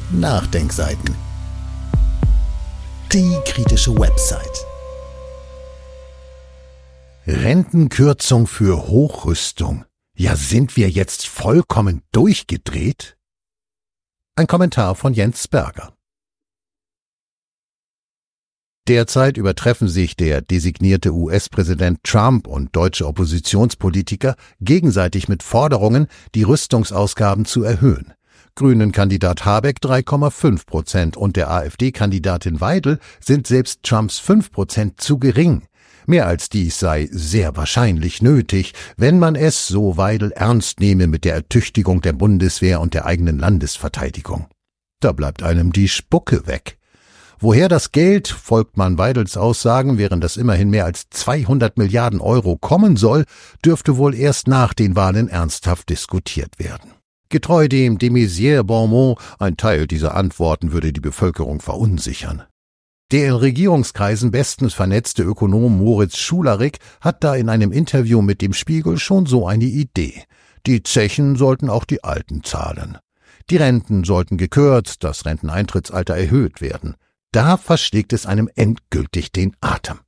Nachdenkseiten. Die kritische Website. Rentenkürzung für Hochrüstung. Ja, sind wir jetzt vollkommen durchgedreht? Ein Kommentar von Jens Berger. Derzeit übertreffen sich der designierte US-Präsident Trump und deutsche Oppositionspolitiker gegenseitig mit Forderungen, die Rüstungsausgaben zu erhöhen. Grünen-Kandidat Habeck 3,5% und der AfD-Kandidatin Weidel sind selbst Trumps 5% zu gering. Mehr als dies sei sehr wahrscheinlich nötig, wenn man es, so Weidel, ernst nehme mit der Ertüchtigung der Bundeswehr und der eigenen Landesverteidigung. Da bleibt einem die Spucke weg. Woher das Geld, folgt man Weidels Aussagen, während das immerhin mehr als 200 Milliarden Euro kommen soll, dürfte wohl erst nach den Wahlen ernsthaft diskutiert werden. Getreu dem de Maizière-Bonmot, ein Teil dieser Antworten würde die Bevölkerung verunsichern. Der in Regierungskreisen bestens vernetzte Ökonom Moritz Schularik hat da in einem Interview mit dem Spiegel schon so eine Idee. Die Zechen sollten auch die Alten zahlen. Die Renten sollten gekürzt, das Renteneintrittsalter erhöht werden. Da verschlägt es einem endgültig den Atem.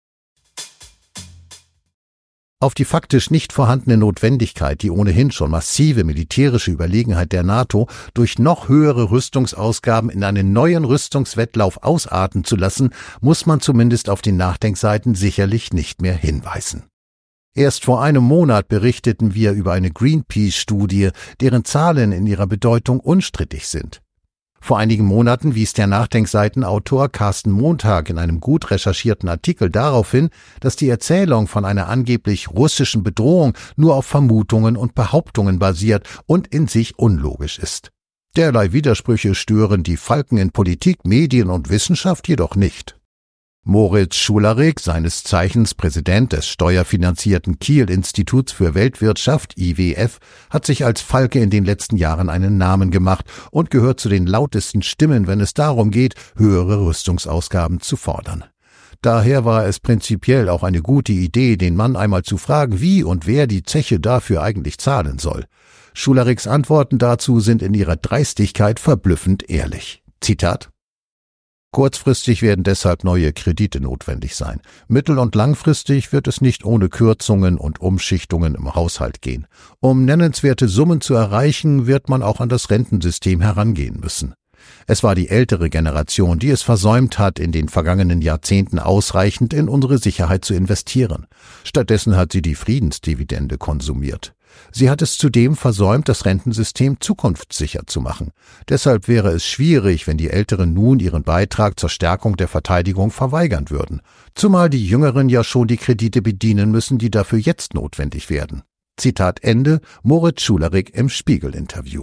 Auf die faktisch nicht vorhandene Notwendigkeit, die ohnehin schon massive militärische Überlegenheit der NATO durch noch höhere Rüstungsausgaben in einen neuen Rüstungswettlauf ausarten zu lassen, muss man zumindest auf den Nachdenkseiten sicherlich nicht mehr hinweisen. Erst vor einem Monat berichteten wir über eine Greenpeace-Studie, deren Zahlen in ihrer Bedeutung unstrittig sind. Vor einigen Monaten wies der Nachdenkseitenautor Carsten Montag in einem gut recherchierten Artikel darauf hin, dass die Erzählung von einer angeblich russischen Bedrohung nur auf Vermutungen und Behauptungen basiert und in sich unlogisch ist. Derlei Widersprüche stören die Falken in Politik, Medien und Wissenschaft jedoch nicht. Moritz Schularik, seines Zeichens Präsident des steuerfinanzierten Kiel-Instituts für Weltwirtschaft, IWF, hat sich als Falke in den letzten Jahren einen Namen gemacht und gehört zu den lautesten Stimmen, wenn es darum geht, höhere Rüstungsausgaben zu fordern. Daher war es prinzipiell auch eine gute Idee, den Mann einmal zu fragen, wie und wer die Zeche dafür eigentlich zahlen soll. Schulariks Antworten dazu sind in ihrer Dreistigkeit verblüffend ehrlich. Zitat: Kurzfristig werden deshalb neue Kredite notwendig sein. Mittel- und langfristig wird es nicht ohne Kürzungen und Umschichtungen im Haushalt gehen. Um nennenswerte Summen zu erreichen, wird man auch an das Rentensystem herangehen müssen. Es war die ältere Generation, die es versäumt hat, in den vergangenen Jahrzehnten ausreichend in unsere Sicherheit zu investieren. Stattdessen hat sie die Friedensdividende konsumiert. Sie hat es zudem versäumt, das Rentensystem zukunftssicher zu machen. Deshalb wäre es schwierig, wenn die Älteren nun ihren Beitrag zur Stärkung der Verteidigung verweigern würden. Zumal die Jüngeren ja schon die Kredite bedienen müssen, die dafür jetzt notwendig werden. Zitat Ende, Moritz Schularik im Spiegel-Interview.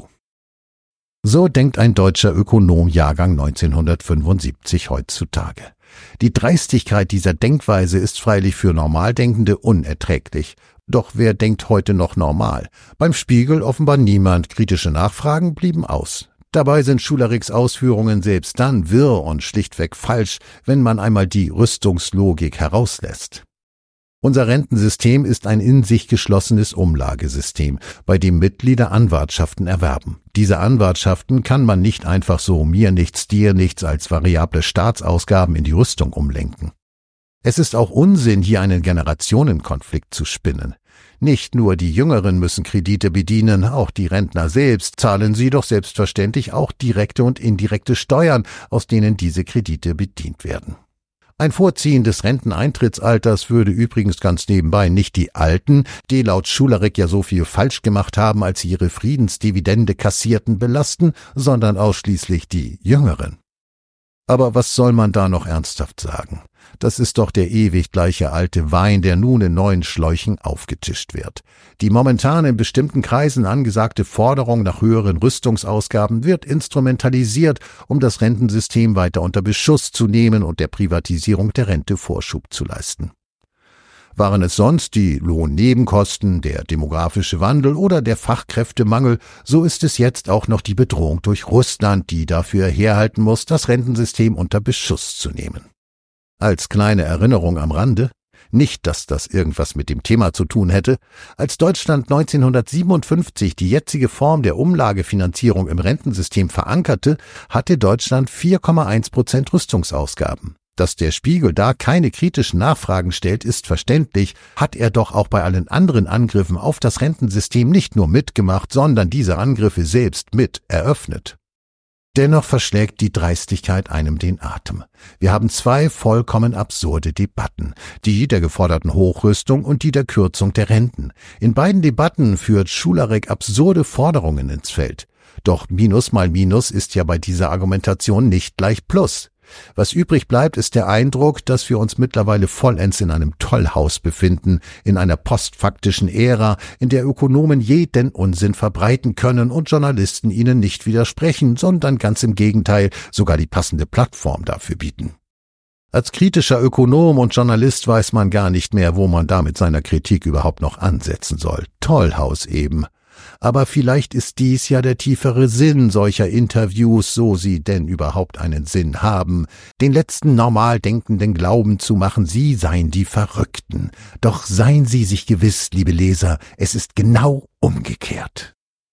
So denkt ein deutscher Ökonom Jahrgang 1975 heutzutage. Die Dreistigkeit dieser Denkweise ist freilich für Normaldenkende unerträglich. Doch wer denkt heute noch normal? Beim Spiegel offenbar niemand, kritische Nachfragen blieben aus. Dabei sind Schulariks Ausführungen selbst dann wirr und schlichtweg falsch, wenn man einmal die Rüstungslogik herauslässt. Unser Rentensystem ist ein in sich geschlossenes Umlagesystem, bei dem Mitglieder Anwartschaften erwerben. Diese Anwartschaften kann man nicht einfach so mir nichts, dir nichts als variable Staatsausgaben in die Rüstung umlenken. Es ist auch Unsinn, hier einen Generationenkonflikt zu spinnen. Nicht nur die Jüngeren müssen Kredite bedienen, auch die Rentner selbst zahlen sie doch selbstverständlich auch direkte und indirekte Steuern, aus denen diese Kredite bedient werden. Ein Vorziehen des Renteneintrittsalters würde übrigens ganz nebenbei nicht die Alten, die laut Schularik ja so viel falsch gemacht haben, als sie ihre Friedensdividende kassierten, belasten, sondern ausschließlich die Jüngeren. Aber was soll man da noch ernsthaft sagen? Das ist doch der ewig gleiche alte Wein, der nun in neuen Schläuchen aufgetischt wird. Die momentan in bestimmten Kreisen angesagte Forderung nach höheren Rüstungsausgaben wird instrumentalisiert, um das Rentensystem weiter unter Beschuss zu nehmen und der Privatisierung der Rente Vorschub zu leisten. Waren es sonst die Lohnnebenkosten, der demografische Wandel oder der Fachkräftemangel, so ist es jetzt auch noch die Bedrohung durch Russland, die dafür herhalten muss, das Rentensystem unter Beschuss zu nehmen. Als kleine Erinnerung am Rande: Nicht, dass das irgendwas mit dem Thema zu tun hätte. Als Deutschland 1957 die jetzige Form der Umlagefinanzierung im Rentensystem verankerte, hatte Deutschland 4,1% Rüstungsausgaben. Dass der Spiegel da keine kritischen Nachfragen stellt, ist verständlich, hat er doch auch bei allen anderen Angriffen auf das Rentensystem nicht nur mitgemacht, sondern diese Angriffe selbst mit eröffnet. Dennoch verschlägt die Dreistigkeit einem den Atem. Wir haben zwei vollkommen absurde Debatten, die der geforderten Hochrüstung und die der Kürzung der Renten. In beiden Debatten führt Schularek absurde Forderungen ins Feld. Doch Minus mal Minus ist ja bei dieser Argumentation nicht gleich Plus. Was übrig bleibt, ist der Eindruck, dass wir uns mittlerweile vollends in einem Tollhaus befinden, in einer postfaktischen Ära, in der Ökonomen jeden Unsinn verbreiten können und Journalisten ihnen nicht widersprechen, sondern ganz im Gegenteil sogar die passende Plattform dafür bieten. Als kritischer Ökonom und Journalist weiß man gar nicht mehr, wo man da mit seiner Kritik überhaupt noch ansetzen soll. Tollhaus eben. Aber vielleicht ist dies ja der tiefere Sinn solcher Interviews, so sie denn überhaupt einen Sinn haben, den letzten normal Denkenden glauben zu machen, sie seien die Verrückten. Doch seien Sie sich gewiss, liebe Leser, es ist genau umgekehrt.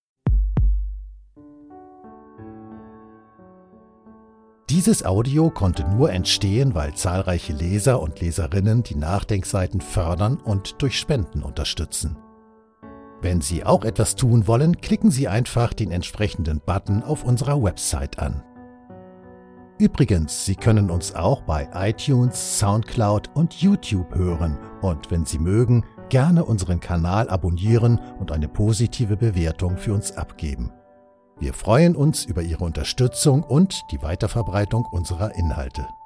Dieses Audio konnte nur entstehen, weil zahlreiche Leser und Leserinnen die Nachdenkseiten fördern und durch Spenden unterstützen. Wenn Sie auch etwas tun wollen, klicken Sie einfach den entsprechenden Button auf unserer Website an. Übrigens, Sie können uns auch bei iTunes, Soundcloud und YouTube hören und wenn Sie mögen, gerne unseren Kanal abonnieren und eine positive Bewertung für uns abgeben. Wir freuen uns über Ihre Unterstützung und die Weiterverbreitung unserer Inhalte.